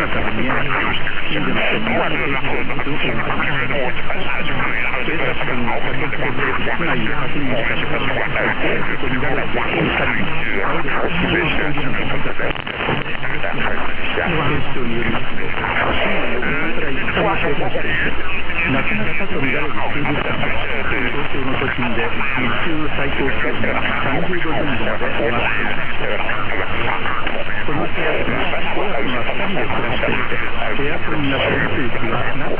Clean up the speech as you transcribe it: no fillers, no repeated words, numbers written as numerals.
から見えない近所の人に言われていると情報が入りました。警察官が駆けつけて室内を確認したところ、親子と見られる女性2人が倒れて死亡しているのが見つかった。警視庁によりますと、深夜4時くらいに可能性がしていて、亡くなったと見られる数日間は東京の都心で日中の最高気温が30度前後まで上がっています。この部屋では親子が2人で暮らしていて、エアコンや扇風機はなく